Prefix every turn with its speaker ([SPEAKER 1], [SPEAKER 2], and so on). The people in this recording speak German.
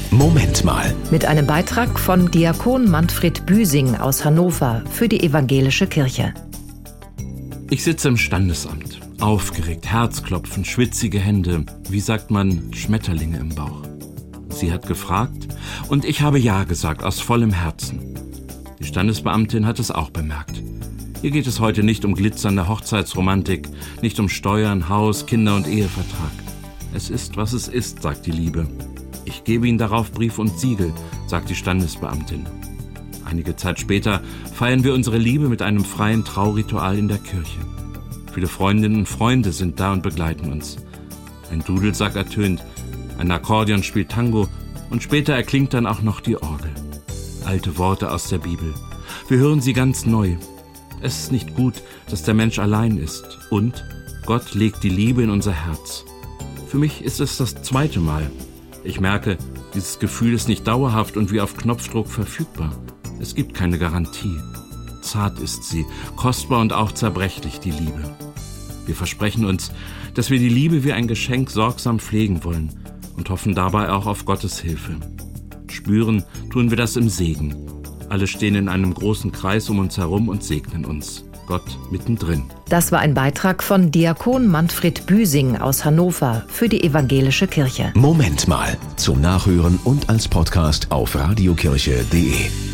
[SPEAKER 1] Moment mal.
[SPEAKER 2] Mit einem Beitrag von Diakon Manfred Büsing aus Hannover für die Evangelische Kirche.
[SPEAKER 3] Ich sitze im Standesamt. Aufgeregt, Herzklopfen, schwitzige Hände. Wie sagt man, Schmetterlinge im Bauch. Sie hat gefragt und ich habe Ja gesagt, aus vollem Herzen. Die Standesbeamtin hat es auch bemerkt. Hier geht es heute nicht um glitzernde Hochzeitsromantik, nicht um Steuern, Haus, Kinder und Ehevertrag. Es ist, was es ist, sagt die Liebe. Ich gebe Ihnen darauf Brief und Siegel, sagt die Standesbeamtin. Einige Zeit später feiern wir unsere Liebe mit einem freien Trauritual in der Kirche. Viele Freundinnen und Freunde sind da und begleiten uns. Ein Dudelsack ertönt, ein Akkordeon spielt Tango und später erklingt dann auch noch die Orgel. Alte Worte aus der Bibel. Wir hören sie ganz neu. Es ist nicht gut, dass der Mensch allein ist. Und Gott legt die Liebe in unser Herz. Für mich ist es das 2. Mal. Ich merke, dieses Gefühl ist nicht dauerhaft und wie auf Knopfdruck verfügbar. Es gibt keine Garantie. Zart ist sie, kostbar und auch zerbrechlich, die Liebe. Wir versprechen uns, dass wir die Liebe wie ein Geschenk sorgsam pflegen wollen und hoffen dabei auch auf Gottes Hilfe. Spüren tun wir das im Segen. Alle stehen in einem großen Kreis um uns herum und segnen uns. Gott mittendrin.
[SPEAKER 2] Das war ein Beitrag von Diakon Manfred Büsing aus Hannover für die Evangelische Kirche.
[SPEAKER 1] Moment mal. Zum Nachhören und als Podcast auf radiokirche.de.